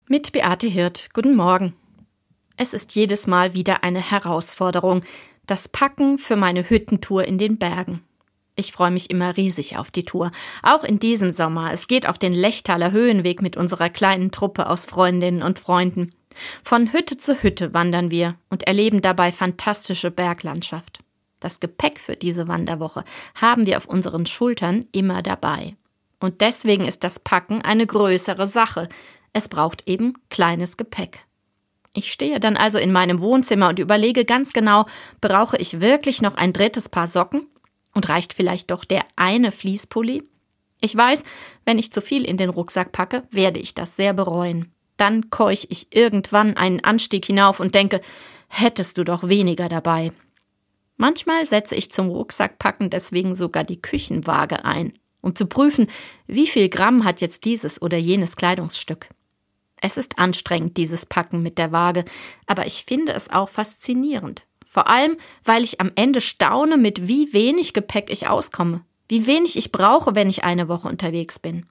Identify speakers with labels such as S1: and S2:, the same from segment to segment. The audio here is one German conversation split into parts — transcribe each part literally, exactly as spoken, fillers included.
S1: Mit Beate Hirt. Guten Morgen. Es ist jedes Mal wieder eine Herausforderung, das Packen für meine Hüttentour in den Bergen. Ich freue mich immer riesig auf die Tour, auch in diesem Sommer. Es geht auf den Lechtaler Höhenweg mit unserer kleinen Truppe aus Freundinnen und Freunden. Von Hütte zu Hütte wandern wir und erleben dabei fantastische Berglandschaft. Das Gepäck für diese Wanderwoche haben wir auf unseren Schultern immer dabei. Und deswegen ist das Packen eine größere Sache. Es braucht eben kleines Gepäck. Ich stehe dann also in meinem Wohnzimmer und überlege ganz genau, brauche ich wirklich noch ein drittes Paar Socken? Und reicht vielleicht doch der eine Fließpulli? Ich weiß, wenn ich zu viel in den Rucksack packe, werde ich das sehr bereuen. Dann keuch ich irgendwann einen Anstieg hinauf und denke, hättest du doch weniger dabei. Manchmal setze ich zum Rucksackpacken deswegen sogar die Küchenwaage ein, um zu prüfen, wie viel Gramm hat jetzt dieses oder jenes Kleidungsstück. Es ist anstrengend, dieses Packen mit der Waage, aber ich finde es auch faszinierend. Vor allem, weil ich am Ende staune, mit wie wenig Gepäck ich auskomme, wie wenig ich brauche, wenn ich eine Woche unterwegs bin.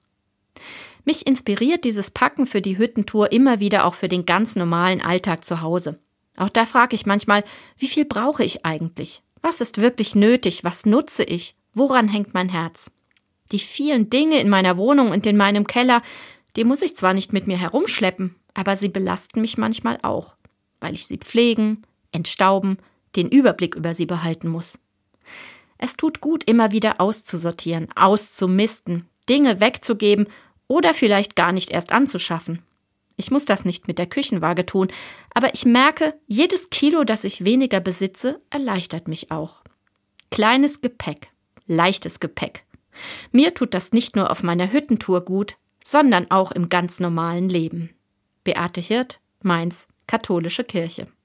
S1: Mich inspiriert dieses Packen für die Hüttentour immer wieder auch für den ganz normalen Alltag zu Hause. Auch da frage ich manchmal, wie viel brauche ich eigentlich? Was ist wirklich nötig? Was nutze ich? Woran hängt mein Herz? Die vielen Dinge in meiner Wohnung und in meinem Keller, die muss ich zwar nicht mit mir herumschleppen, aber sie belasten mich manchmal auch, weil ich sie pflegen, entstauben, den Überblick über sie behalten muss. Es tut gut, immer wieder auszusortieren, auszumisten, Dinge wegzugeben oder vielleicht gar nicht erst anzuschaffen. Ich muss das nicht mit der Küchenwaage tun, aber ich merke, jedes Kilo, das ich weniger besitze, erleichtert mich auch. Kleines Gepäck, leichtes Gepäck. Mir tut das nicht nur auf meiner Hüttentour gut, sondern auch im ganz normalen Leben. Beate Hirt, Mainz, Katholische Kirche.